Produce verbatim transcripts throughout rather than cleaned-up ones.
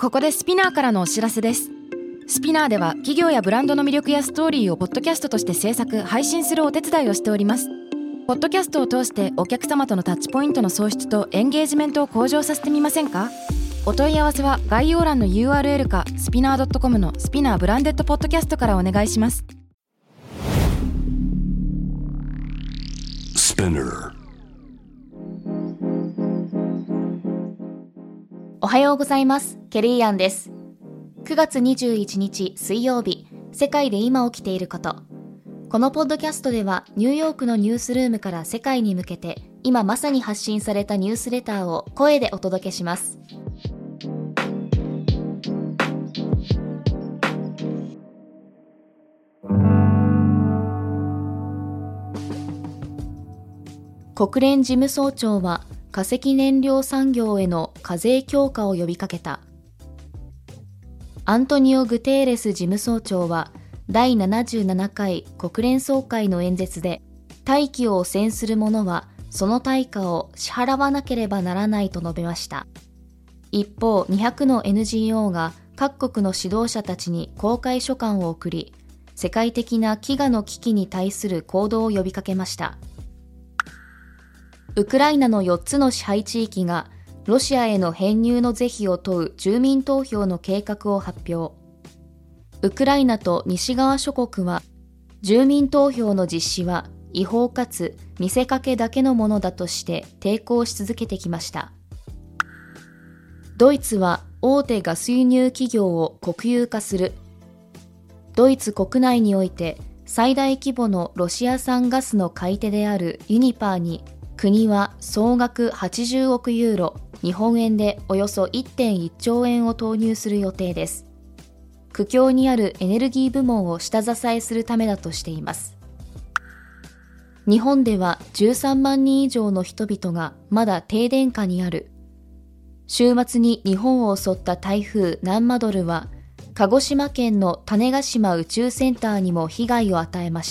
ここでスピナーからのお知らせです。スピナーでは企業やブランドの魅力やストーリーをポッドキャストとして制作・配信するお手伝いをしております。ポッドキャストを通してお客様とのタッチポイントの創出とエンゲージメントを向上させてみませんか？お問い合わせは概要欄の ユーアールエル かスピナー ドットコム のスピナーブランデッドポッドキャストからお願いします。 おはようございます。ケリーアンです。くがつにじゅういちにち水曜日、世界で今起きていること。このポッドキャストではニューヨークのニュースルームから世界に向けて今まさに発信されたニュースレターを声でお届けします。国連事務総長は化石燃料産業への課税強化を呼びかけた。アントニオ・グテーレス事務総長はだいななじゅうななかい国連総会の演説で、大気を汚染する者はその対価を支払わなければならないと述べました。一方、にひゃくの エヌジーオー が各国の指導者たちに公開書簡を送り、世界的な飢餓の危機に対する行動を呼びかけました。ウクライナのよっつの支配地域がロシアへの編入の是非を問う住民投票の計画を発表。ウクライナと西側諸国は住民投票の実施は違法かつ見せかけだけのものだとして抵抗し続けてきました。ドイツは大手ガス輸入企業を国有化する。ドイツ国内において最大規模のロシア産ガスの買い手であるユニパーに国は総額はちじゅうおくユーロ、日本円でおよそ いってんいっちょうえんを投入する予定です。苦境にあるエネルギー部門を下支えするためだとしています。日本ではじゅうさんまんにん以上の人々がまだ停電下にある。週末に日本を襲った台風ナンマドルは、鹿児島県の種子島宇宙センターにも被害を与えました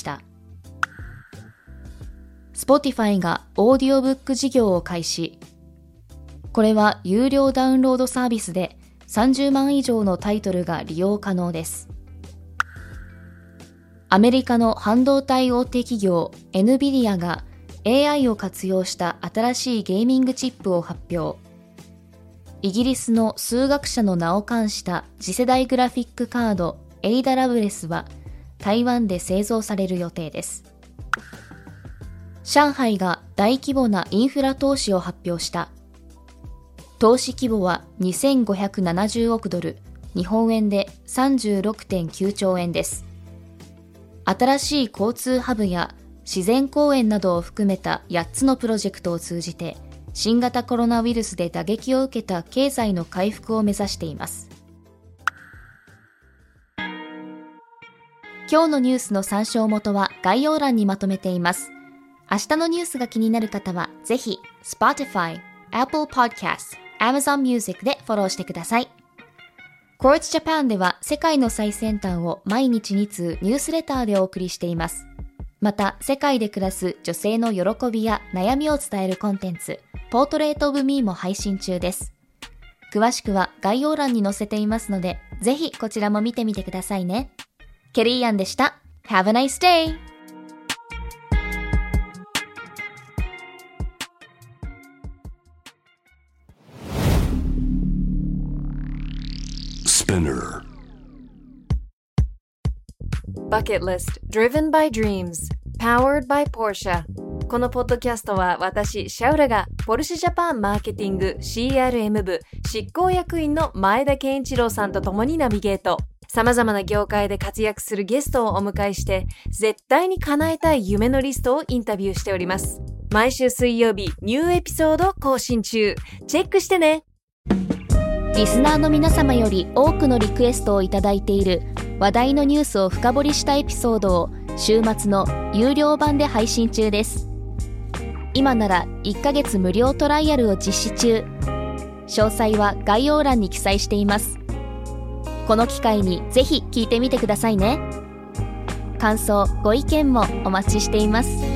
。Spotify がオーディオブック事業を開始。これは有料ダウンロードサービスでさんじゅうまん以上のタイトルが利用可能です。アメリカの半導体大手企業 エヌビディア が エーアイ を活用した新しいゲーミングチップを発表。イギリスの数学者の名を冠した次世代グラフィックカード エイダ ラブレスは台湾で製造される予定です。上海が大規模なインフラ投資を発表した。投資規模はにせんごひゃくななじゅうおくドル、日本円で さんじゅうろくてんきゅうちょうえんです。新しい交通ハブや自然公園などを含めたやっつのプロジェクトを通じて、新型コロナウイルスで打撃を受けた経済の回復を目指しています。今日のニュースの参照元は概要欄にまとめています。明日のニュースが気になる方は、ぜひ Spotify、Apple Podcast、Amazon Music でフォローしてください。Quartz Japan では世界の最先端を毎日につうニュースレターでお送りしています。また、世界で暮らす女性の喜びや悩みを伝えるコンテンツ、Portrait of Me も配信中です。詳しくは概要欄に載せていますので、ぜひこちらも見てみてくださいね。ケリーアンでした。Have a nice day! Bucket List Driven by Dreams Powered by Porsche。 このポッドキャストは私シャウラがポルシェジャパンマーケティング シーアールエム 部執行役員の前田健一郎さんと共にナビゲート。様々な業界で活躍するゲストをお迎えして絶対に叶えたい夢のリストをインタビューしております。毎週水曜日ニューエピソード更新中。チェックしてね。 リスナーの皆様より多くのリクエストをいただいている話題のニュースを深掘りしたエピソードを週末の有料版で配信中です。今ならいっかげつ無料トライアルを実施中。詳細は概要欄に記載しています。この機会にぜひ聞いてみてくださいね。感想、ご意見もお待ちしています。